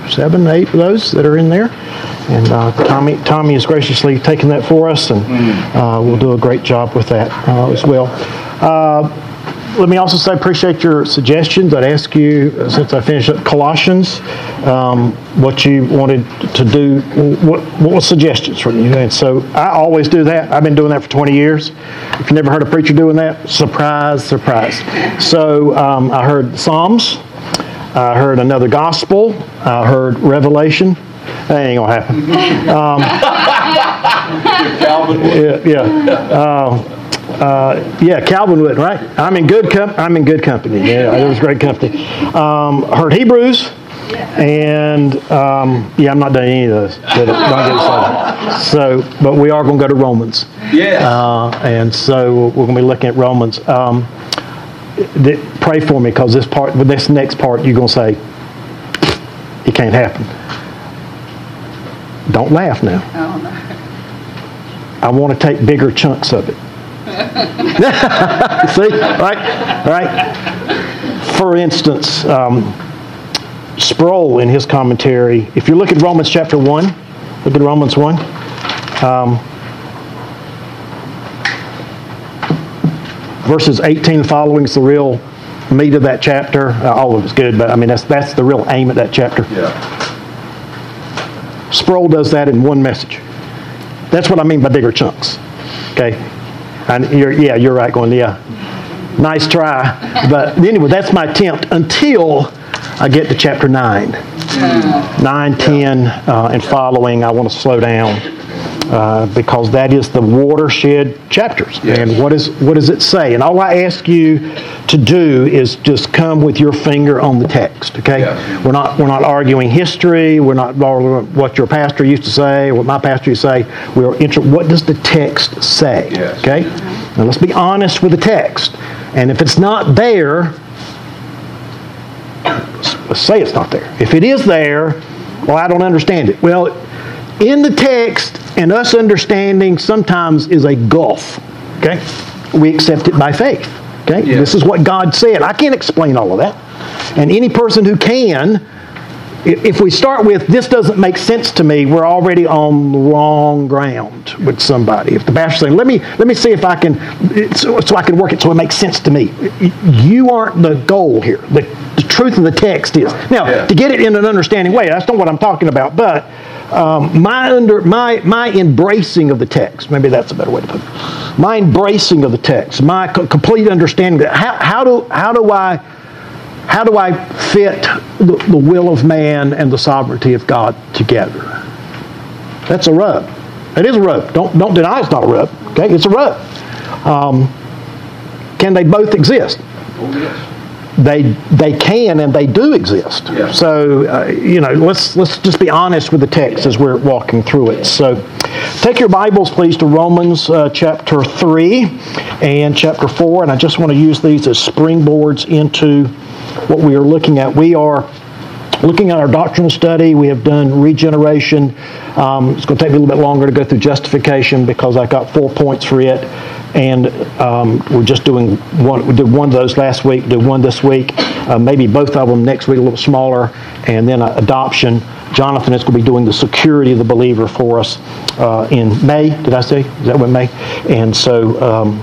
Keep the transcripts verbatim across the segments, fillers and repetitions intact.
seven, eight of those that are in there. And uh, Tommy Tommy has graciously taken that for us, and uh, we'll do a great job with that uh, as well. Uh, let me also say, appreciate your suggestions. I'd ask you, since I finished up Colossians, um, what you wanted to do, what, what was suggestions from you. And so I always do that. I've been doing that for twenty years. If you've never heard a preacher doing that, surprise, surprise. So um, I heard Psalms. I heard another gospel. I heard Revelation. That ain't gonna happen. Um, yeah, yeah, uh, uh, yeah. Calvin would, right? I'm in good com- I'm in good company. Yeah, it was great company. Um, heard Hebrews, and um, yeah, I'm not doing any of those. Don't get excited. So, but we are going to go to Romans. Yes. Uh, and so we're going to be looking at Romans. Um, th- pray for me, because this part, with this next part, you're going to say it can't happen. Don't laugh now. Oh, no. I want to take bigger chunks of it. See? Right? Right? For instance, um, Sproul in his commentary, if you look at Romans chapter one, look at Romans one. Um, verses eighteen following is the real meat of that chapter. Uh, all of it's good, but I mean, that's, that's the real aim of that chapter. Yeah. Sproul does that in one message. That's what I mean by bigger chunks. Okay? And you're, yeah, you're right, going, yeah. Nice try. But anyway, that's my attempt until I get to chapter nine. nine, ten, uh, and following, I want to slow down. Uh, because that is the watershed chapters. Yes. And what is what does it say? And all I ask you to do is just come with your finger on the text. Okay, Yeah. we're not we're not arguing history. We're not arguing what your pastor used to say or what my pastor used to say. We're inter- what does the text say? Yes. Okay, now let's be honest with the text. And if it's not there, let's say it's not there. If it is there, well, I don't understand it. Well, in the text and us understanding sometimes is a gulf. Okay? We accept it by faith. Okay? Yeah. This is what God said. I can't explain all of that. And any person who can, if we start with, this doesn't make sense to me, we're already on the wrong ground with somebody. If the pastor's saying, let me let me see if I can, so, so I can work it so it makes sense to me. You aren't the goal here. The, the truth of the text is. Now, Yeah. to get it in an understanding way, that's not what I'm talking about, but um, my under my my embracing of the text, maybe that's a better way to put it. My embracing of the text, my co- complete understanding. How, how do how do I How do I fit the, the will of man and the sovereignty of God together? That's a rub. It is a rub. Don't don't deny it's not a rub. Okay, it's a rub. Um, can they both exist? Oh, yes. They they can and they do exist. Yeah. So uh, you know, let's let's just be honest with the text as we're walking through it. So, take your Bibles, please, to Romans uh, chapter three and chapter four, and I just want to use these as springboards into what we are looking at. We are looking at our doctrinal study. We have done regeneration. Um, it's going to take me a little bit longer to go through justification because I got four points for it. And um, we're just doing one. We did one of those last week, did one this week, uh, maybe both of them next week, a little smaller. And then uh, adoption. Jonathan is going to be doing the security of the believer for us uh, in May. Did I say? Is that what May? And so um,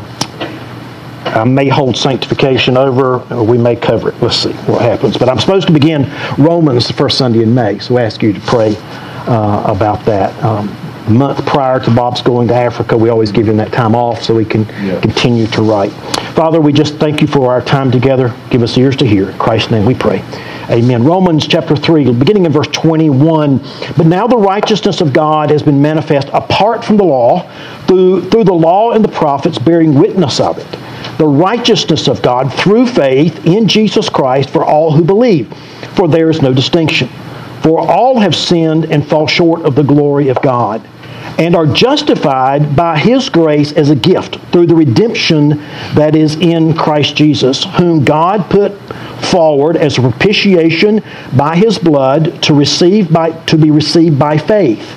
I may hold sanctification over, or we may cover it. Let's see what happens. But I'm supposed to begin Romans the first Sunday in May, so I ask you to pray uh, about that. Um, a month prior to Bob's going to Africa, we always give him that time off so we can Yeah. continue to write. Father, we just thank you for our time together. Give us ears to hear. In Christ's name we pray. Amen. Romans chapter three, beginning in verse twenty-one. But now the righteousness of God has been manifest apart from the law, through, through the law and the prophets bearing witness of it. The righteousness of God through faith in Jesus Christ for all who believe. For there is no distinction. For all have sinned and fall short of the glory of God, and are justified by His grace as a gift through the redemption that is in Christ Jesus, whom God put forward as a propitiation by His blood to receive by to be received by faith.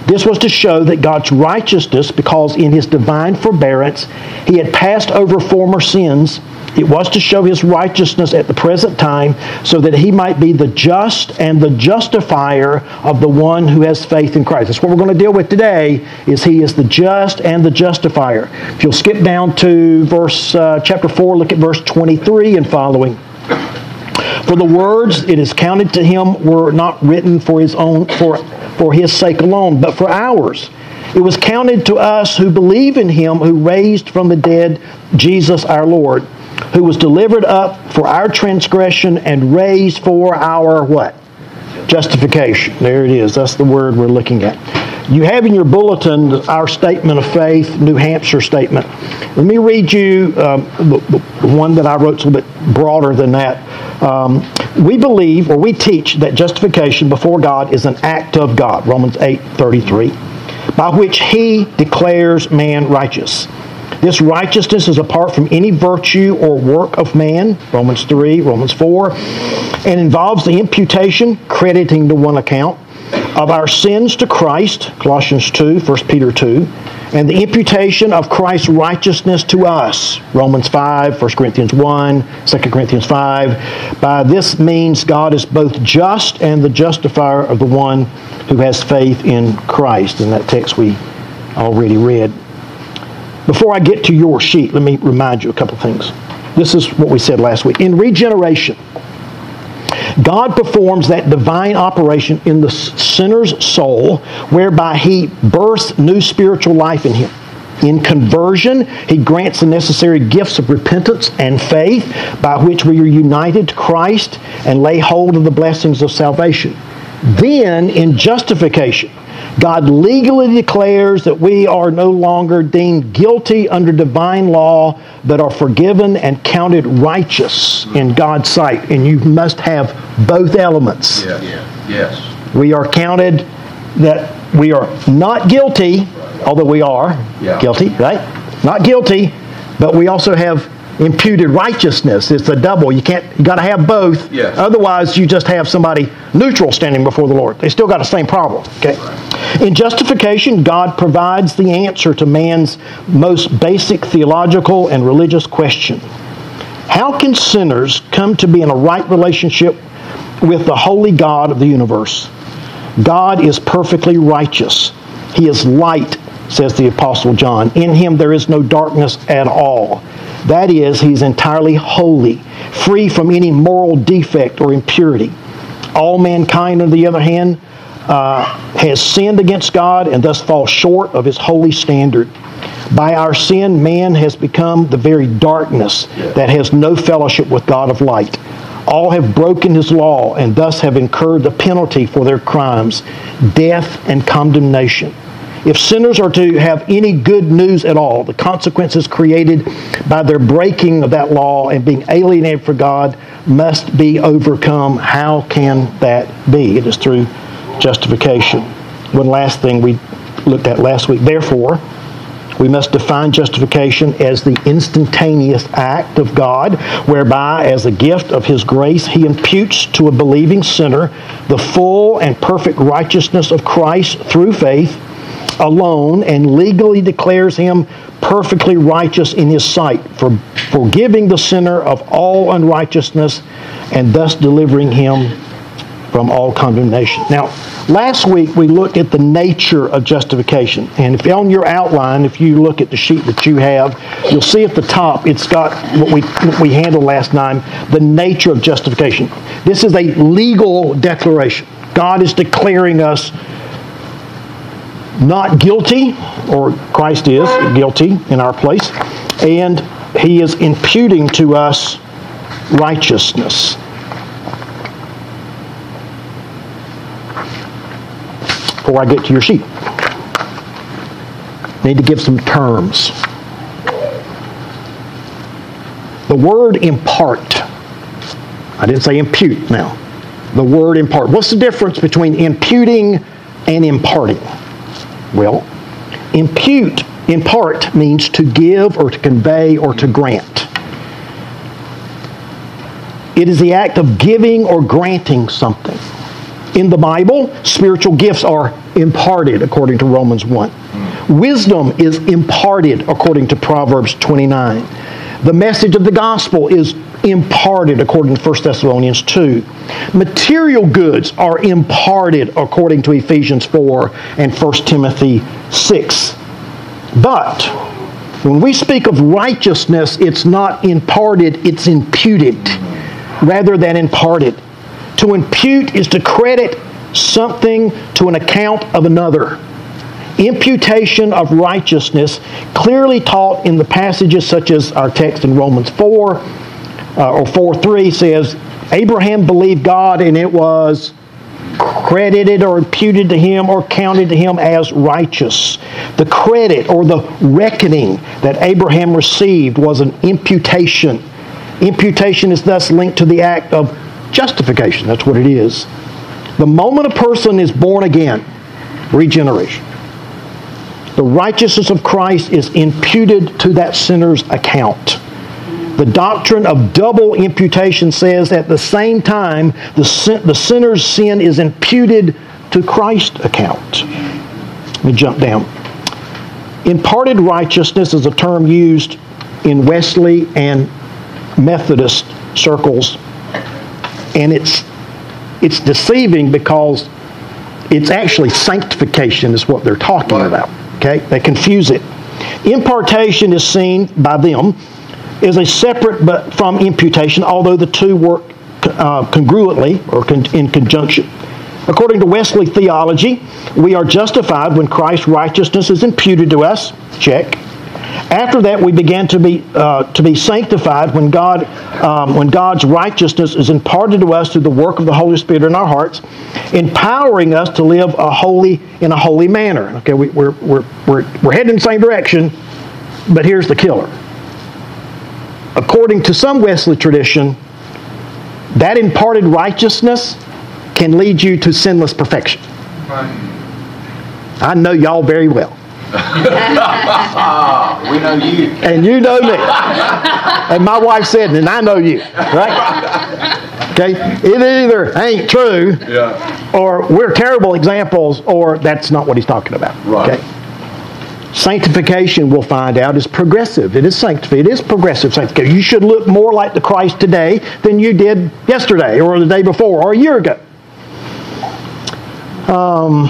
This was to show that God's righteousness, because in his divine forbearance he had passed over former sins. It was to show his righteousness at the present time, so that he might be the just and the justifier of the one who has faith in Christ. That's what we're going to deal with today, is he is the just and the justifier. If you'll skip down to verse uh, chapter four, look at verse twenty-three and following. For the words it is counted to him were not written for his own for, for his sake alone, but for ours. It was counted to us who believe in him who raised from the dead Jesus our Lord, who was delivered up for our transgression and raised for our what? Justification. There it is. That's the word we're looking at. You have in your bulletin our statement of faith, New Hampshire statement. Let me read you um, the, the one that I wrote a little bit broader than that. Um, we believe, or we teach, that justification before God is an act of God, Romans eight thirty-three, by which he declares man righteous. This righteousness is apart from any virtue or work of man, Romans three, Romans four, and involves the imputation, crediting to one account, of our sins to Christ, Colossians two, First Peter two, and the imputation of Christ's righteousness to us, Romans five, First Corinthians one, Second Corinthians five. By this means God is both just and the justifier of the one who has faith in Christ. In that text we already read. Before I get to your sheet, let me remind you a couple things. This is what we said last week. In regeneration, God performs that divine operation in the sinner's soul, whereby he births new spiritual life in him. In conversion, he grants the necessary gifts of repentance and faith, by which we are united to Christ and lay hold of the blessings of salvation. Then, in justification, God legally declares that we are no longer deemed guilty under divine law, but are forgiven and counted righteous in God's sight. And you must have both elements. Yeah. Yeah. Yes. We are counted that we are not guilty, although we are Yeah. guilty, right? Not guilty, but we also have imputed righteousness. It's a double. You can't. You got to have both. Yes. Otherwise, you just have somebody neutral standing before the Lord. They still got the same problem. Okay. In justification, God provides the answer to man's most basic theological and religious question: how can sinners come to be in a right relationship with the holy God of the universe? God is perfectly righteous. He is light, says the Apostle John. In him there is no darkness at all. That is, he's entirely holy, free from any moral defect or impurity. All mankind, on the other hand, uh, has sinned against God and thus falls short of his holy standard. By our sin, man has become the very darkness that has no fellowship with God of light. All have broken his law and thus have incurred the penalty for their crimes, death and condemnation. If sinners are to have any good news at all, the consequences created by their breaking of that law and being alienated from God must be overcome. How can that be? It is through justification. One last thing we looked at last week. Therefore, we must define justification as the instantaneous act of God, whereby, as a gift of his grace, he imputes to a believing sinner the full and perfect righteousness of Christ through faith alone, and legally declares him perfectly righteous in his sight, for forgiving the sinner of all unrighteousness and thus delivering him from all condemnation. Now, last week we looked at the nature of justification, and if on your outline, if you look at the sheet that you have, you'll see at the top it's got what we what we handled last time, the nature of justification. This is a legal declaration. God is declaring us not guilty, or Christ is guilty in our place, and he is imputing to us righteousness. Before I get to your sheet, I need to give some terms. The word impart. I didn't say impute now. The word impart. What's the difference between imputing and imparting? Well, impute, impart, means to give or to convey or to grant. It is the act of giving or granting something. In the Bible, spiritual gifts are imparted, according to Romans one. Wisdom is imparted, according to Proverbs twenty-nine. The message of the gospel is imparted, according to First Thessalonians two. Material goods are imparted, according to Ephesians four and First Timothy six. But when we speak of righteousness, it's not imparted, it's imputed rather than imparted. To impute is to credit something to an account of another. Imputation of righteousness, clearly taught in the passages such as our text in Romans four, uh, or four three says, Abraham believed God and it was credited or imputed to him or counted to him as righteous. The credit or the reckoning that Abraham received was an imputation. Imputation is thus linked to the act of justification. That's what it is. The moment a person is born again, regeneration, the righteousness of Christ is imputed to that sinner's account. The doctrine of double imputation says at the same time the, sin, the sinner's sin is imputed to Christ's account. Let me jump down. Imparted righteousness is a term used in Wesley and Methodist circles, and it's it's deceiving because it's actually sanctification is what they're talking about. Okay, they confuse it. Impartation is seen by them as a separate but from imputation, although the two work uh, congruently or con- in conjunction. According to Wesley theology, we are justified when Christ's righteousness is imputed to us. Check. After that, we begin to be uh, to be sanctified when God, um, when God's righteousness is imparted to us through the work of the Holy Spirit in our hearts, empowering us to live a holy in a holy manner. Okay, we, we're we're we're we're heading in the same direction, but here's the killer. According to some Wesley tradition, that imparted righteousness can lead you to sinless perfection. I know y'all very well. We know you. And you know me. And my wife said, and I know you. Right? Okay? It either ain't true, Yeah. or we're terrible examples, or that's not what he's talking about. Right. Okay? Sanctification, we'll find out, is progressive. It is sanctification. It is progressive sanctification. You should look more like the Christ today than you did yesterday, or the day before, or a year ago. Um...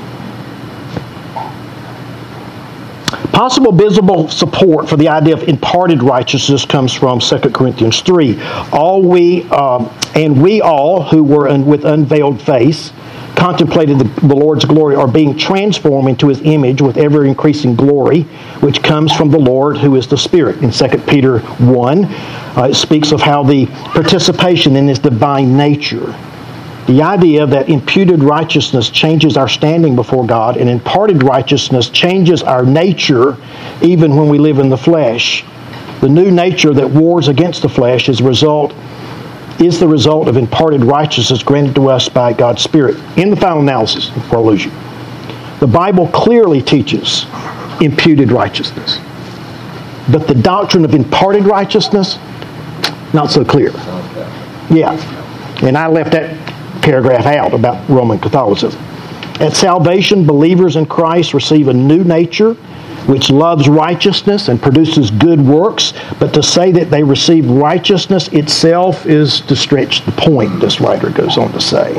Possible visible support for the idea of imparted righteousness comes from Second Corinthians three. All we, um, and we all who were un, with unveiled face, contemplated the, the Lord's glory, are being transformed into His image with ever-increasing glory, which comes from the Lord who is the Spirit. In Second Peter one, uh, it speaks of how the participation in His divine nature. The idea that imputed righteousness changes our standing before God and imparted righteousness changes our nature even when we live in the flesh. The new nature that wars against the flesh is, result, is the result of imparted righteousness granted to us by God's Spirit. In the final analysis, before I lose you, the Bible clearly teaches imputed righteousness. But the doctrine of imparted righteousness, not so clear. Yeah. And I left that paragraph out about Roman Catholicism. At salvation, believers in Christ receive a new nature which loves righteousness and produces good works, but to say that they receive righteousness itself is to stretch the point, this writer goes on to say.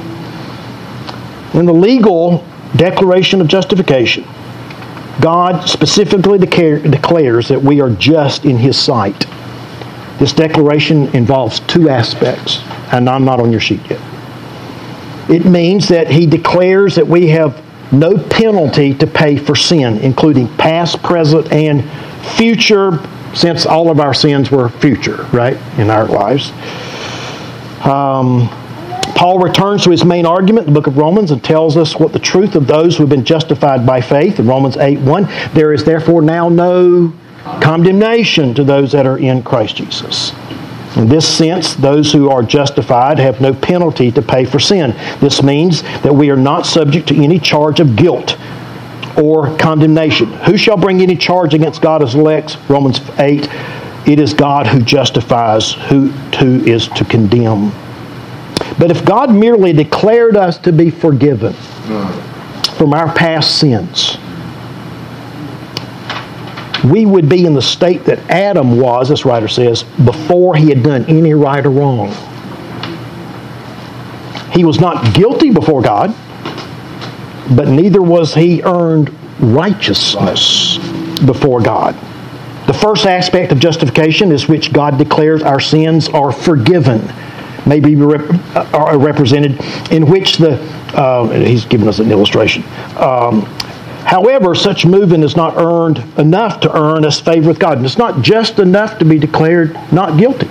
In the legal declaration of justification, God specifically declares that we are just in His sight. This declaration involves two aspects, and I'm not on your sheet yet. It means that He declares that we have no penalty to pay for sin, including past, present, and future, since all of our sins were future, right, in our lives. Um, Paul returns to his main argument in the book of Romans and tells us what the truth of those who have been justified by faith. In Romans eight one, there is therefore now no condemnation to those that are in Christ Jesus. In this sense, those who are justified have no penalty to pay for sin. This means that we are not subject to any charge of guilt or condemnation. Who shall bring any charge against God as elect? Romans eight, it is God who justifies, who, who is to condemn. But if God merely declared us to be forgiven from our past sins, we would be in the state that Adam was, this writer says, before he had done any right or wrong. He was not guilty before God, but neither was he earned righteousness before God. The first aspect of justification is which God declares our sins are forgiven, may be rep- are represented in which the, uh, he's given us an illustration. Um, however, such movement is not earned enough to earn us favor with God. And it's not just enough to be declared not guilty.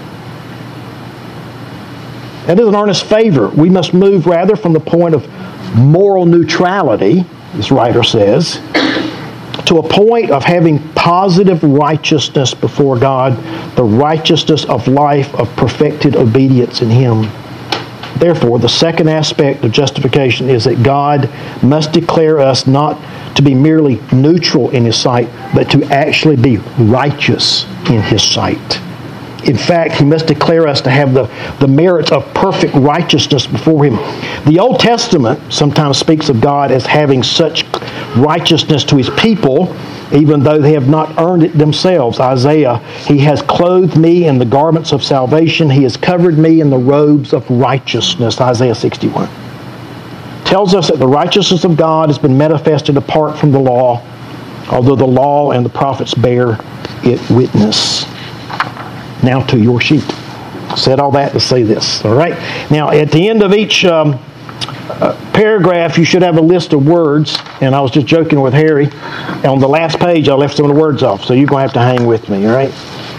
That doesn't earn us favor. We must move rather from the point of moral neutrality, this writer says, to a point of having positive righteousness before God, the righteousness of life of perfected obedience in Him. Therefore, the second aspect of justification is that God must declare us not to be merely neutral in His sight, but to actually be righteous in His sight. In fact, He must declare us to have the, the merits of perfect righteousness before Him. The Old Testament sometimes speaks of God as having such righteousness to His people, even though they have not earned it themselves. Isaiah, He has clothed me in the garments of salvation. He has covered me in the robes of righteousness. Isaiah sixty-one. Tells us that the righteousness of God has been manifested apart from the law, although the law and the prophets bear it witness. Now to your sheet. Said all that to say this. All right. Now at the end of each um, uh, paragraph, you should have a list of words. And I was just joking with Harry. On the last page, I left some of the words off, so you're going to have to hang with me. All right.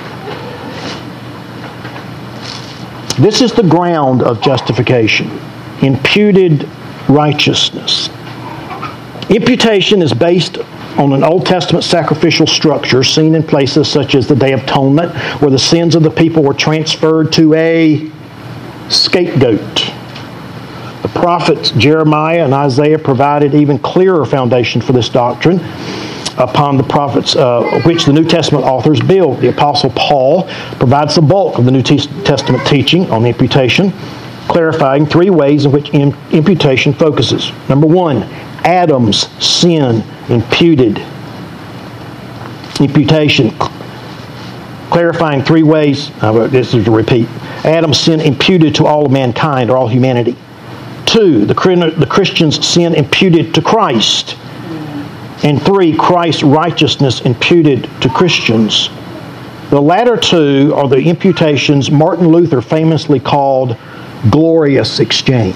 This is the ground of justification: imputed righteousness. Imputation is based on an Old Testament sacrificial structure seen in places such as the Day of Atonement, where the sins of the people were transferred to a scapegoat. The prophets Jeremiah and Isaiah provided even clearer foundation for this doctrine upon the prophets, uh, which the New Testament authors build. The Apostle Paul provides the bulk of the New Testament teaching on imputation, clarifying three ways in which imputation focuses. Number one, Adam's sin imputed. Imputation. Clarifying three ways. Uh, this is a repeat. Adam's sin imputed to all of mankind, or all humanity. Two, the, the Christian's sin imputed to Christ. And three, Christ's righteousness imputed to Christians. The latter two are the imputations Martin Luther famously called glorious exchange.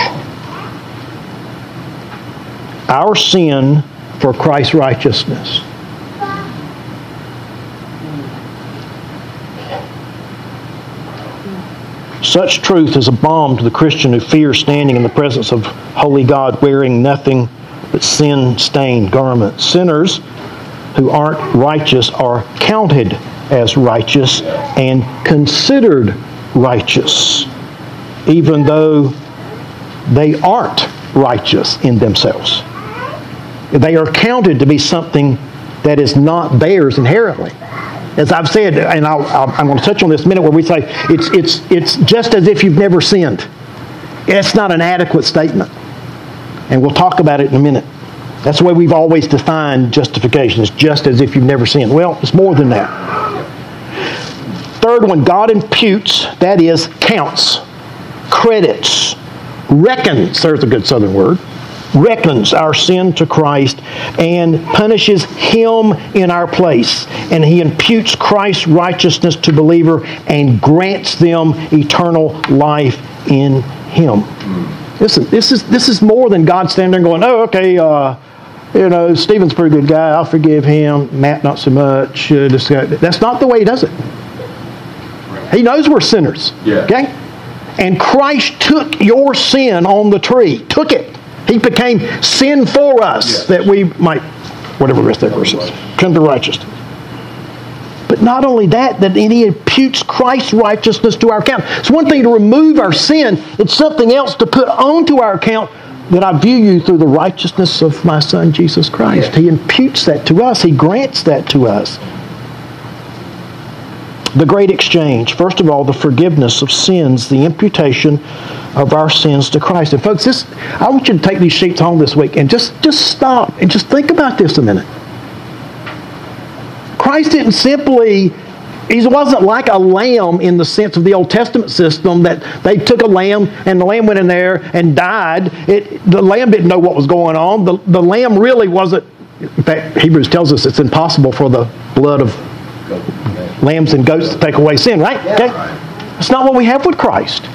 Our sin for Christ's righteousness. Such truth is a balm to the Christian who fears standing in the presence of holy God wearing nothing but sin-stained garments. Sinners who aren't righteous are counted as righteous and considered righteous, even though they aren't righteous in themselves. They are counted to be something that is not theirs inherently. As I've said, and I'll, I'll, I'm going to touch on this in a minute, where we say it's, it's, it's just as if you've never sinned. It's not an adequate statement. And we'll talk about it in a minute. That's the way we've always defined justification. It's just as if you've never sinned. Well, it's more than that. Third one, God imputes, that is, counts, credits, reckons, there's a good southern word, reckons our sin to Christ and punishes Him in our place. And He imputes Christ's righteousness to the believer and grants them eternal life in Him. Listen, this is this is more than God standing there going, oh, okay, uh, you know, Stephen's a pretty good guy, I'll forgive him. Matt, not so much. Uh, this guy. That's not the way He does it. He knows we're sinners. Yeah. Okay? And Christ took your sin on the tree. Took it. He became sin for us, yes, that we might, whatever the rest of that verse is, come to righteousness. But not only that, that He imputes Christ's righteousness to our account. It's one thing to remove our sin. It's something else to put onto our account, that I view you through the righteousness of my Son, Jesus Christ. Yes. He imputes that to us. He grants that to us. The great exchange. First of all, the forgiveness of sins, the imputation of our sins to Christ. And folks, this I want you to take these sheets home this week and just, just stop and just think about this a minute. Christ didn't simply, he wasn't like a lamb in the sense of the Old Testament system that they took a lamb and the lamb went in there and died. It, the lamb didn't know what was going on. The, the lamb really wasn't, in fact, Hebrews tells us it's impossible for the blood of lambs and goats to take away sin, right? Okay? That's not what we have with Christ.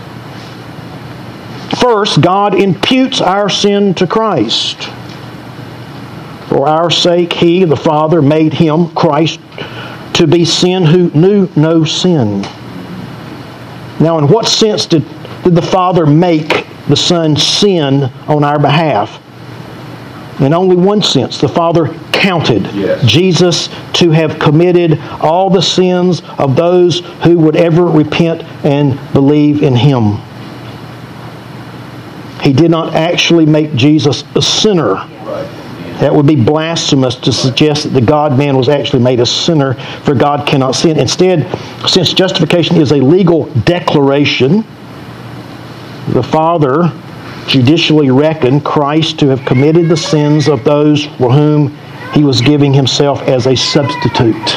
First, God imputes our sin to Christ. For our sake, He, the Father, made Him, Christ, to be sin who knew no sin. Now, in what sense did, did the Father make the Son sin on our behalf? In only one sense. The Father counted yes. Jesus to have committed all the sins of those who would ever repent and believe in Him. He did not actually make Jesus a sinner. That would be blasphemous to suggest that the God-man was actually made a sinner, for God cannot sin. Instead, since justification is a legal declaration, the Father judicially reckoned Christ to have committed the sins of those for whom He was giving Himself as a substitute.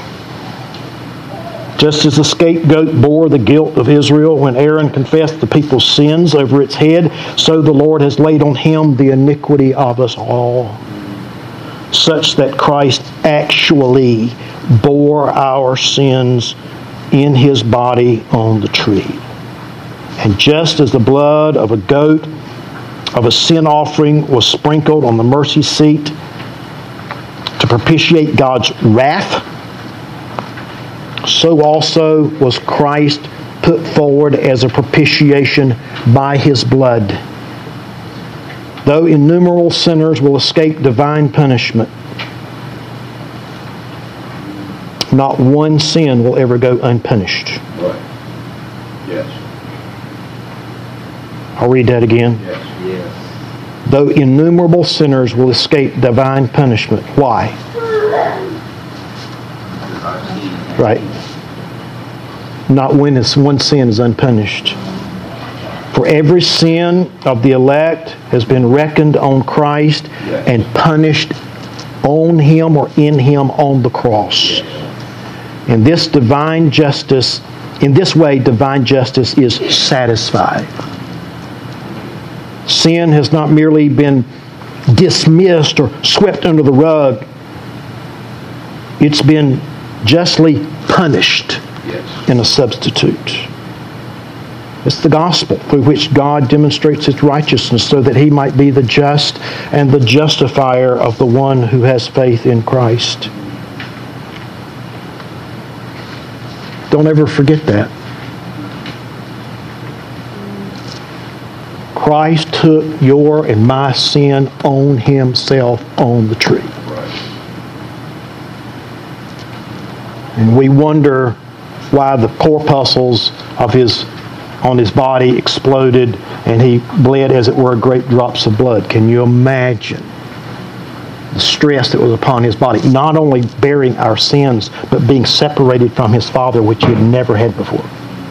Just as the scapegoat bore the guilt of Israel when Aaron confessed the people's sins over its head, so the Lord has laid on Him the iniquity of us all, such that Christ actually bore our sins in His body on the tree. And just as the blood of a goat, of a sin offering, was sprinkled on the mercy seat to propitiate God's wrath, so also was Christ put forward as a propitiation by His blood. Though innumerable sinners will escape divine punishment, not one sin will ever go unpunished. Right. Yes. I'll read that again. Yes. Yes. Though innumerable sinners will escape divine punishment. Why? Right. Not when this one sin is unpunished. For every sin of the elect has been reckoned on Christ and punished on Him or in Him on the cross. In this divine justice, in this way, divine justice is satisfied. Sin has not merely been dismissed or swept under the rug. It's been justly punished yes. in a substitute. It's the gospel through which God demonstrates His righteousness so that He might be the just and the justifier of the one who has faith in Christ. Don't ever forget that. Christ took your and my sin on Himself on the tree. And we wonder why the corpuscles of his on his body exploded and he bled, as it were, great drops of blood. Can you imagine the stress that was upon his body? Not only bearing our sins, but being separated from his Father, which he had never had before.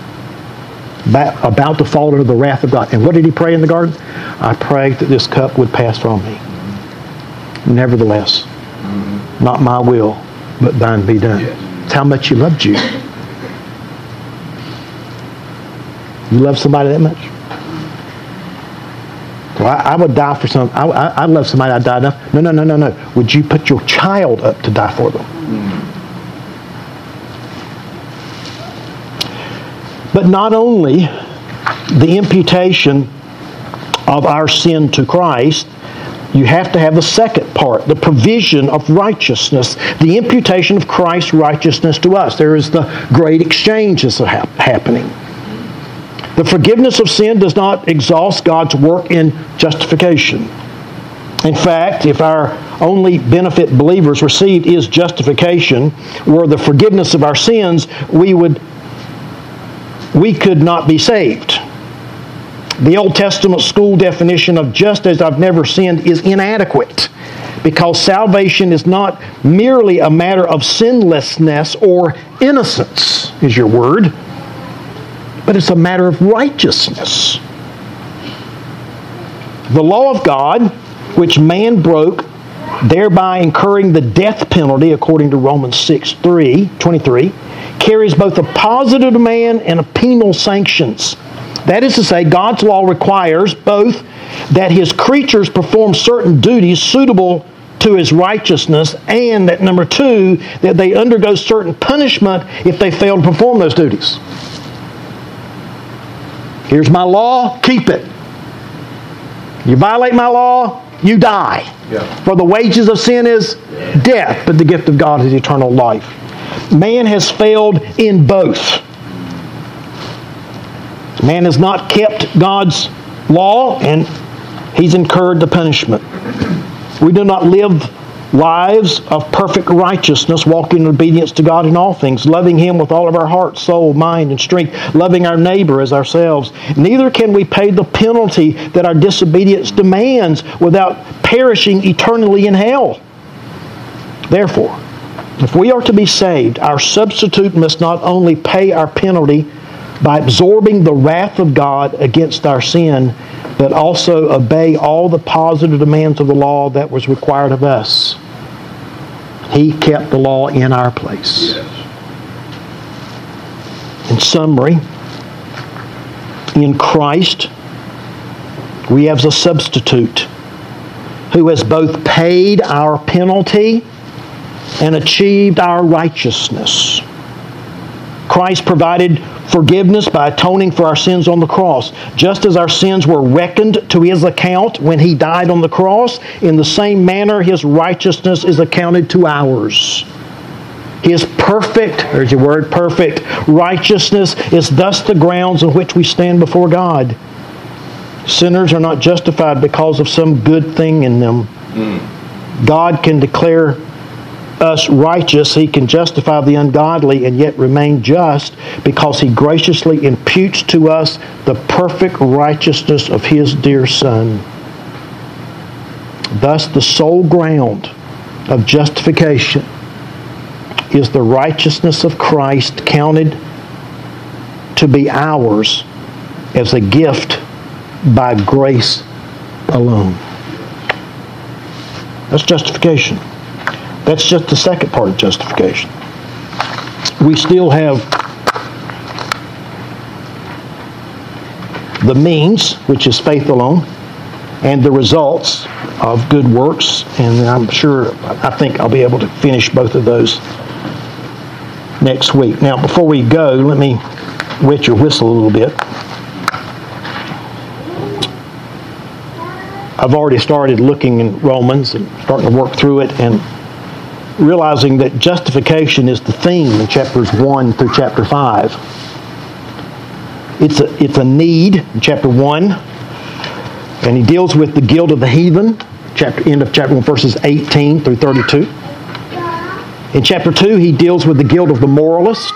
About to fall under the wrath of God. And what did he pray in the garden? I prayed that this cup would pass from me. Nevertheless, not my will, but thine be done. It's how much he loved you. You love somebody that much? Well, I, I would die for some. I, I, I love somebody I'd die enough. No, no, no, no, no. Would you put your child up to die for them? But not only the imputation of our sin to Christ, you have to have the second part, the provision of righteousness, the imputation of Christ's righteousness to us. There is the great exchange that's happening. The forgiveness of sin does not exhaust God's work in justification. In fact, if our only benefit believers received is justification, were the forgiveness of our sins, we would we could not be saved. The Old Testament school definition of just as I've never sinned is inadequate, because salvation is not merely a matter of sinlessness or innocence, is your word, but it's a matter of righteousness. The law of God, which man broke, thereby incurring the death penalty, according to Romans six three, twenty-three, carries both a positive demand and a penal sanctions. That is to say, God's law requires both that His creatures perform certain duties suitable to His righteousness, and that, number two, that they undergo certain punishment if they fail to perform those duties. Here's my law, keep it. You violate my law, you die. Yeah. For the wages of sin is death, but the gift of God is eternal life. Man has failed in both. Man has not kept God's law, and he's incurred the punishment. We do not live lives of perfect righteousness, walking in obedience to God in all things, loving Him with all of our heart, soul, mind, and strength, loving our neighbor as ourselves. Neither can we pay the penalty that our disobedience demands without perishing eternally in hell. Therefore, if we are to be saved, our substitute must not only pay our penalty by absorbing the wrath of God against our sin, but also obey all the positive demands of the law that was required of us. He kept the law in our place. Yes. In summary, in Christ, we have a substitute who has both paid our penalty and achieved our righteousness. Christ provided forgiveness by atoning for our sins on the cross. Just as our sins were reckoned to His account when He died on the cross, in the same manner His righteousness is accounted to ours. His perfect, there's your word, perfect, righteousness is thus the grounds on which we stand before God. Sinners are not justified because of some good thing in them. Mm. God can declare us righteous. He can justify the ungodly and yet remain just because He graciously imputes to us the perfect righteousness of His dear Son. Thus, the sole ground of justification is the righteousness of Christ counted to be ours as a gift by grace alone. That's justification. That's just the second part of justification. We still have the means, which is faith alone, and the results of good works. And I'm sure, I think I'll be able to finish both of those next week. Now, before we go, let me wet your whistle a little bit. I've already started looking in Romans and starting to work through it, and realizing that justification is the theme in chapters one through chapter five. It's a, it's a need in chapter one, and he deals with the guilt of the heathen, chapter end of chapter one, verses eighteen through thirty-two. In chapter two, he deals with the guilt of the moralist.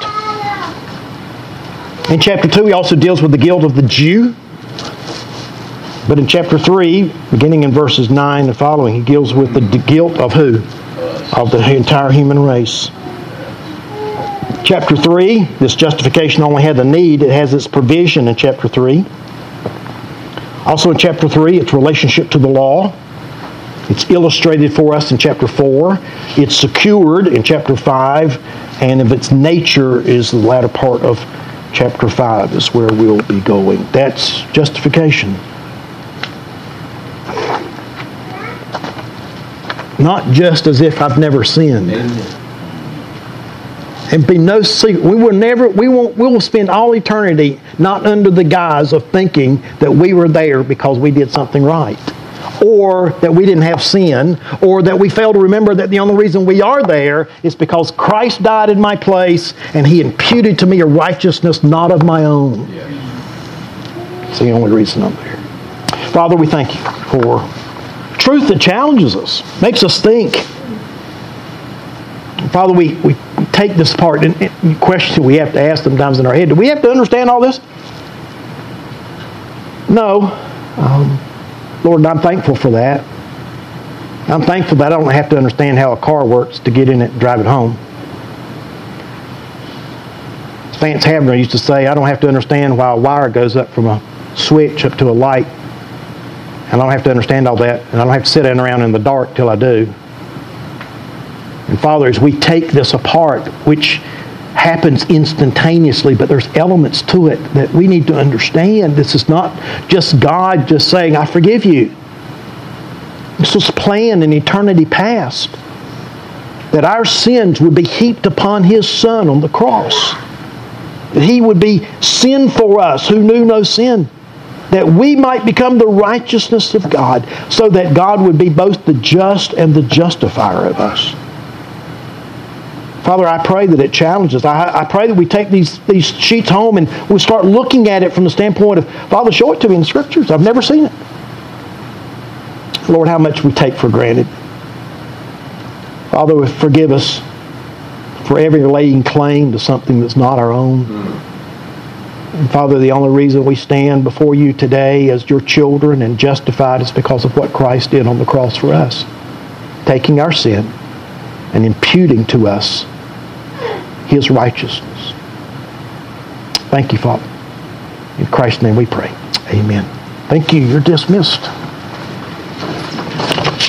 In chapter two, he also deals with the guilt of the Jew. But in chapter three, beginning in verses nine and following, he deals with the guilt of who? Of the entire human race. Chapter three, this justification only had the need. It has its provision in chapter three. Also in chapter three, its relationship to the law. It's illustrated for us in chapter four. It's secured in chapter five. And of its nature is the latter part of chapter five is where we'll be going. That's justification. Not just as if I've never sinned. And be no secret. We will never. We won't. We will spend all eternity not under the guise of thinking that we were there because we did something right, or that we didn't have sin, or that we fail to remember that the only reason we are there is because Christ died in my place and He imputed to me a righteousness not of my own. It's the only reason I'm there. Father, we thank You for truth that challenges us, makes us think. Father, we, we take this part, and the question we have to ask sometimes in our head, do we have to understand all this? No. Um, Lord, I'm thankful for that. I'm thankful that I don't have to understand how a car works to get in it and drive it home. Vance Havner used to say, I don't have to understand why a wire goes up from a switch up to a light. And I don't have to understand all that. And I don't have to sit around in the dark till I do. And Father, as we take this apart, which happens instantaneously, but there's elements to it that we need to understand. This is not just God just saying, I forgive you. This was planned in eternity past, that our sins would be heaped upon His Son on the cross. That He would be sin for us who knew no sin. That we might become the righteousness of God, so that God would be both the just and the justifier of us. Father, I pray that it challenges. I, I pray that we take these, these sheets home and we start looking at it from the standpoint of, Father, show it to me in the Scriptures. I've never seen it. Lord, how much we take for granted. Father, forgive us for ever laying claim to something that's not our own. And Father, the only reason we stand before you today as your children and justified is because of what Christ did on the cross for us. Taking our sin and imputing to us His righteousness. Thank you, Father. In Christ's name we pray. Amen. Thank you. You're dismissed.